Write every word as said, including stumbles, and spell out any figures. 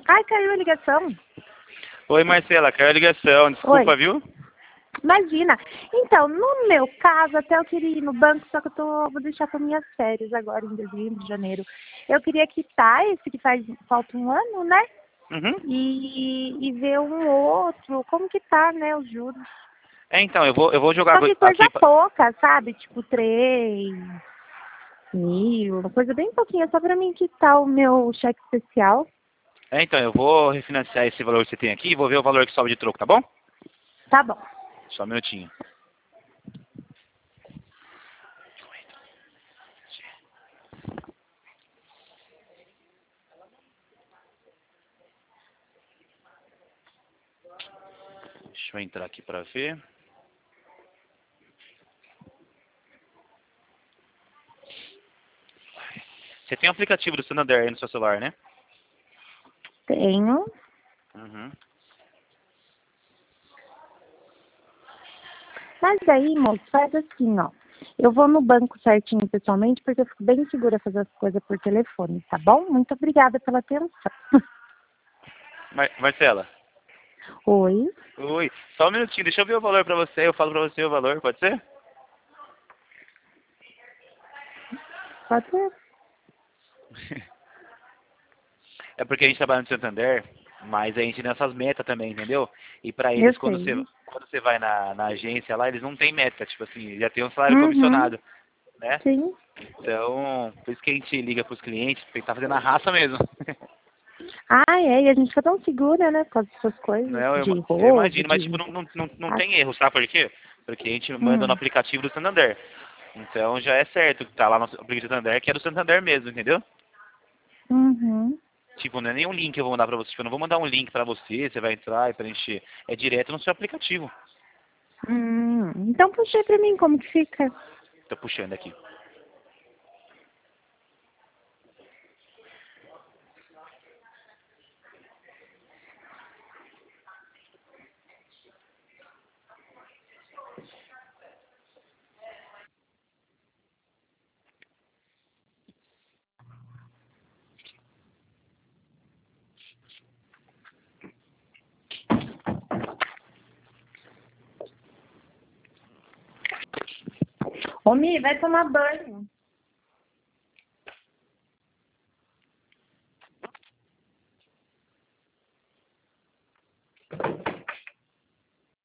Ai, caiu a ligação. Oi, Marcela, caiu a ligação. Desculpa, Oi. viu? Imagina. Então, no meu caso, até eu queria ir no banco, só que eu tô, vou deixar para minhas férias agora em dezembro, janeiro. Eu queria quitar esse que faz falta um ano, né? Uhum. E, e ver um outro, como que tá, né, os juros. É, então, eu vou, eu vou jogar Só que coisa aqui. pouca, sabe? Tipo, três mil, uma coisa bem pouquinha, só para mim quitar o meu cheque especial. É, então, eu vou refinanciar esse valor que você tem aqui e vou ver o valor que sobe de troco, tá bom? Tá bom. Só um minutinho. Deixa eu entrar aqui pra ver. Você tem o aplicativo do Santander aí no seu celular, né? Tenho. Uhum. Mas daí, moço, faz assim, ó. Eu vou no banco certinho pessoalmente, porque eu fico bem segura fazer as coisas por telefone, tá bom? Muito obrigada pela atenção. Mar Marcela. Oi? Oi. Só um minutinho, deixa eu ver o valor pra você. Eu falo pra você o valor, pode ser? Pode ser? É porque a gente trabalha no Santander, mas a gente tem essas metas também, entendeu? E pra Eu eles, quando você, sei. quando você vai na, na agência lá, eles não têm meta, tipo assim, já tem um salário Uhum. comissionado, né? Sim. Então, por isso que a gente liga pros clientes, porque tá fazendo a raça mesmo. Ah, é, e a gente fica tão segura, né, por causa dessas coisas Não, eu, de ima- eu roubo, imagino, mas tipo, de... não, não, não, não Ah, tem erro, sabe por quê? Porque a gente manda no hum. aplicativo do Santander. Então já é certo que tá lá no aplicativo do Santander, que é do Santander mesmo, entendeu? Uhum. Tipo, não é nenhum link que eu vou mandar pra você. Tipo, eu não vou mandar um link pra você, você vai entrar e preencher. É direto no seu aplicativo. Hum. Então puxa aí pra mim como que fica. Tô puxando aqui. Ô, Mi, vai tomar banho.